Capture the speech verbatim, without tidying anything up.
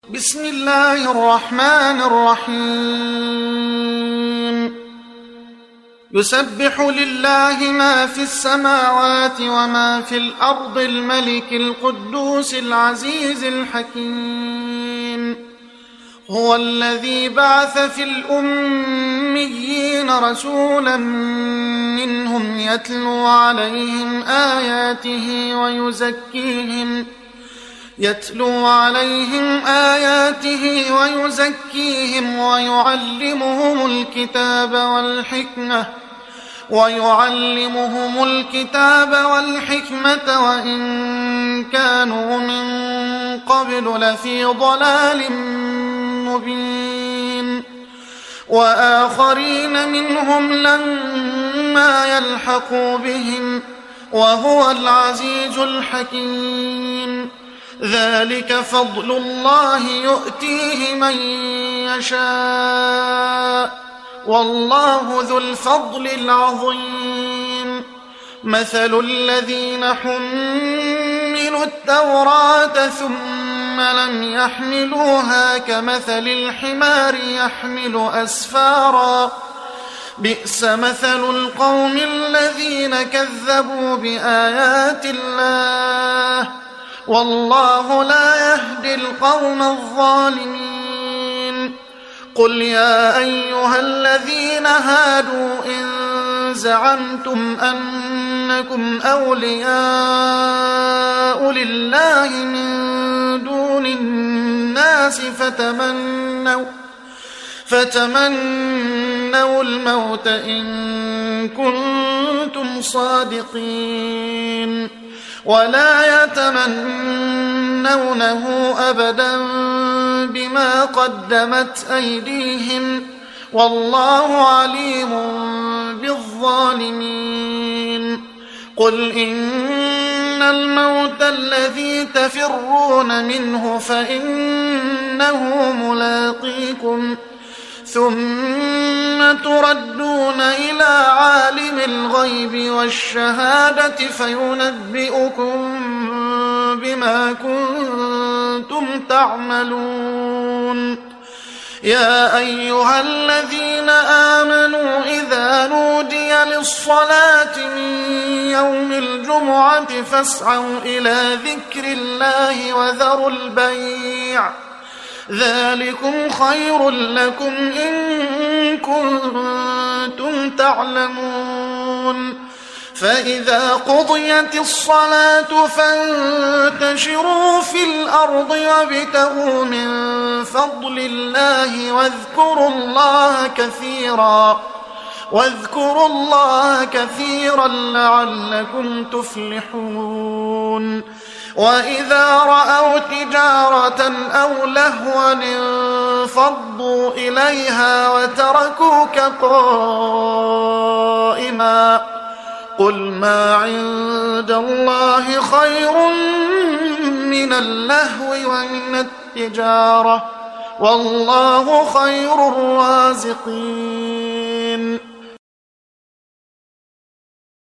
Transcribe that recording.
بسم الله الرحمن الرحيم يسبح لله ما في السماوات وما في الأرض الملك القدوس العزيز الحكيم هو الذي بعث في الأميين رسولا منهم يتلو عليهم آياته ويزكيهم يتلو عليهم آياته ويزكيهم ويعلمهم الكتاب والحكمة ويعلمهم الكتاب والحكمة وإن كانوا من قبل لفي ضلال مبين وآخرين منهم لما يلحقوا بهم وهو العزيز الحكيم ذلك فضل الله يؤتيه من يشاء والله ذو الفضل العظيم مثل الذين حملوا التوراة ثم لم يحملوها كمثل الحمار يحمل أسفارا بئس مثل القوم الذين كذبوا بآيات الله والله لا يهدي القوم الظالمين قل يا أيها الذين هادوا إن زعمتم أنكم أولياء لله من دون الناس فتمنوا فتمنوا الموت إن كنتم صادقين ولا يتمنونه أبدا بما قدمت أيديهم والله عليم بالظالمين قل إن الموت الذي تفرون منه فإنه ملاقيكم ثم تردون إلى عالم الغيب والشهادة فينبئكم بما كنتم تعملون يا أيها الذين آمنوا إذا نودي للصلاة من يوم الجمعة فاسعوا إلى ذكر الله وذروا البيع ذلكم خير لكم إن كنتم تعلمون فإذا قضيت الصلاة فانتشروا في الأرض وابتغوا من فضل الله واذكروا الله كثيرا واذكروا الله كثيرا لعلكم تفلحون وإذا رأوا تجارة أو لهوا انفضوا إليها وتركوك قائما قل ما عند الله خير من اللهو ومن التجارة والله خير الرازقين